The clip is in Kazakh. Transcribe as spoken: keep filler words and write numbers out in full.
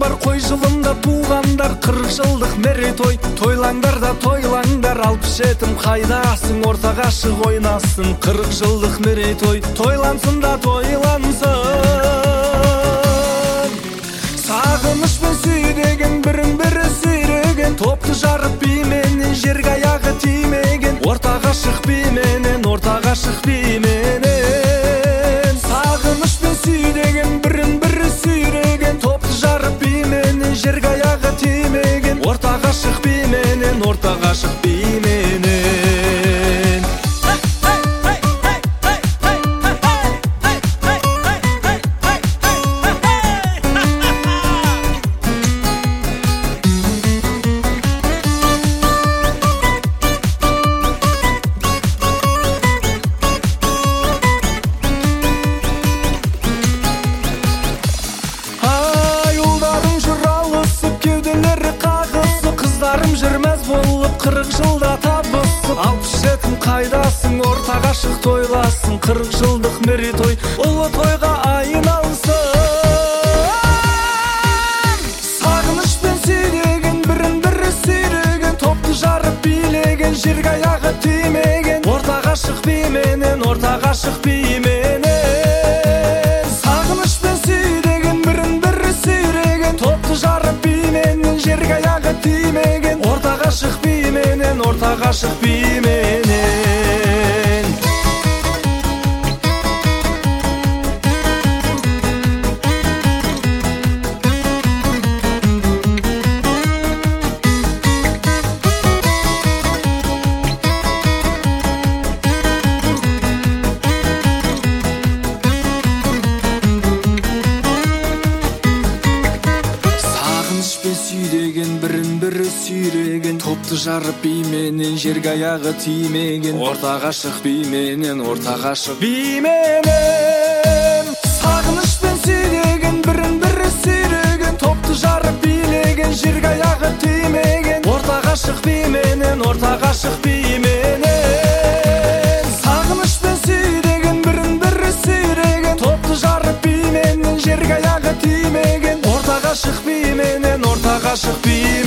туғандар, қой жылында туғандар, қырық жылдық мерейтой. Тойлаңдар да тойлаңдар, алпыс жетім қайдасың, орта ғашық ойнасын. Қырық жылдық мерейтой, тойлансын да тойлансын. Сағынышпен сүйреген, бірін бірі сүйреген, топты жарып бименен, жерге аяғы тимеген. Орта ғашық бименен, орта ғашық бименен. Сағынышпен сүйреген, бірін бірі сүйреген, топты жарып бименен, жерге аяғы тимеген. Орта ғашық бименен, орта ғашық бименен. Қыздарым жүрмәз болып, қырық жылда табысып, алпыс жетім қайдасың, орта ғашық тойласын. Қырық жылдық мерейтой ұлы тойға айналсын. Сағынышпен сүйреген, бірін бірі сүйреген, топты жарып билеген, жерге аяғы тимеген. Орта ғашық бименен, орта ғашық бименен. Сағынышпен сүйреген, бірін бірі сүйреген, топты жарып бименен, жерге аяғы тимеген. Орта ғашық бименен, орта ғашық бименен. Сағынышпен сүйреген, бірін бірі сүйреген, топты жарып бименен, жерге аяғы тимеген. Орта ғашық бименен, орта ғашық бименен. Сағынышпен сүйреген, бірін бірі сүйреген, топты жарып билеген, жерге аяғы тимеген. Орта ғашық бименен, орта ғашық бименен. Сағынышпен сүйреген, бірін бірі сүйреген, топты жарып бименен, жерге аяғы тимеген. Орта ғашық бименен, орта ғашық бименен.